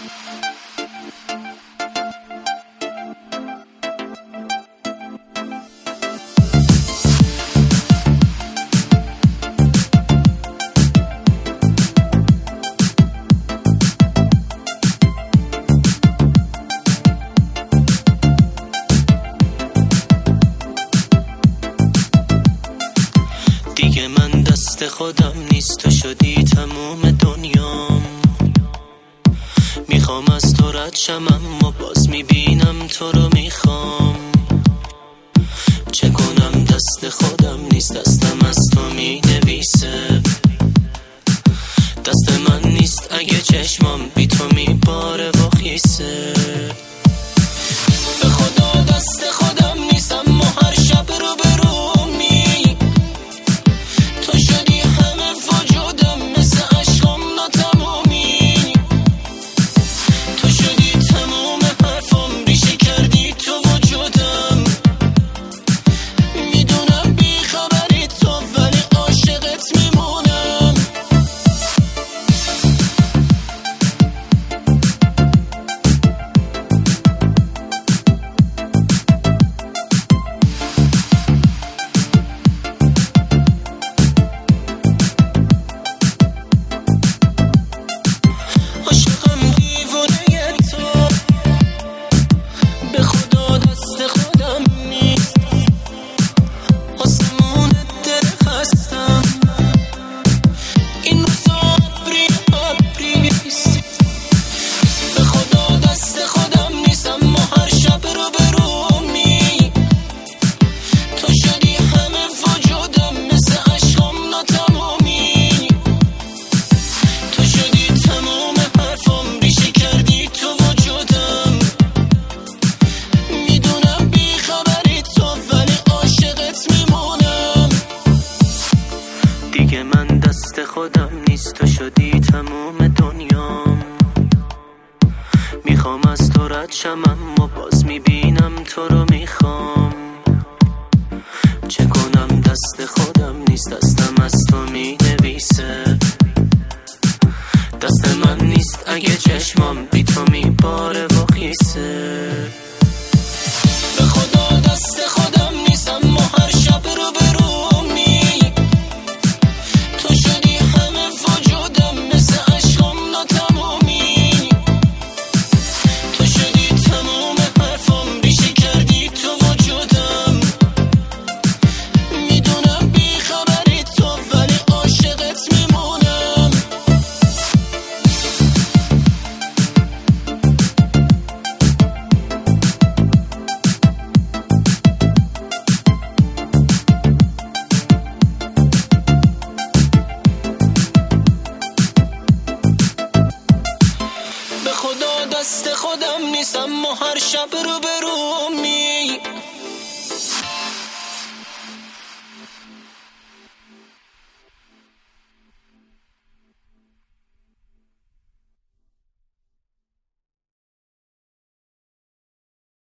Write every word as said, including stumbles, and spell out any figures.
دیگه من دست خودم نیست، تو شدی تموم دنیام. میخوام از تو رد شم اما باز میبینم تو رو میخوام. چه کنم دست خودم نیست، دستم از تو مینویسه. دست من نیست اگه چشمام بی تو میباره و خیسه. به خدا دست خودم نیست اما هر شب رو برومی. تو شدی همه وجودم مثل عشقم ناتمامی. تو شدی تموم حرفم، ریشه کردی تو وجودم. میدونم بی خبری تو ولی عاشقت میمونم. عاشقم دیوونه تو، به خدا دست خودم نیست. آسمون دل هستم، این روزا ابری ابریست. به خدا دست خودم نیست اما هر شب رو برومی. تو شدی همه وجودم مثل عشقم ناتمامی. تو شدی تموم حرفم، ریشه کردی تو وجودم. میدونم بی خبری تو ولی عاشقت میمونم. دیگه من دست خودم نیست، تو شدی تموم دنیام. میخوام از تو رد شم اما باز میبینم تو رو میخوام. چه کنم دست خودم نیست، دستم از تو مینویسه. دست من نیست اگه چشمام بی تو میباره و خیسه. به خدا دست خودم نیست اما هر شب رو برومی. تو شدی همه وجودم مثل عشقم ناتمامی. تو شدی تموم حرفم، ریشه کردی تو وجودم. میدونم بی خبری تو ولی عاشقت میمونم. به خدا دست خودم نیست اما هر شب رو برومی.